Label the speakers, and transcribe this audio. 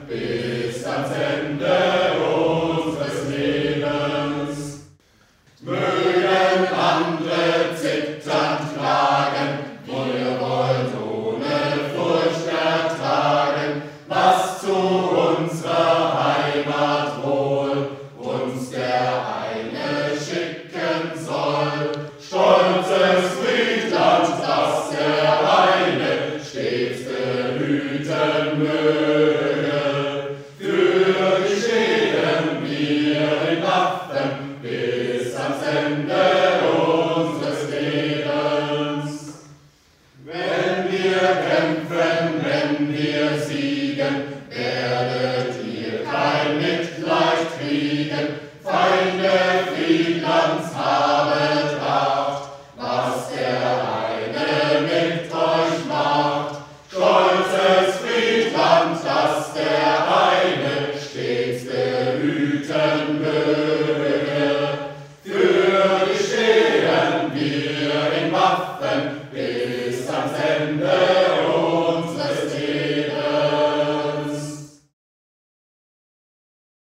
Speaker 1: bis ans Ende unseres Lebens. Mögen andere zitternd klagen, wir wollen ohne Furcht ertragen, was zu unserer Heimat wohl uns der eine schicken soll. Stolzes Friedland, das der eine stets behüten möge. Für dich stehen wir in Waffen bis ans Ende unseres Lebens. Wenn wir kämpfen, wenn wir siegen,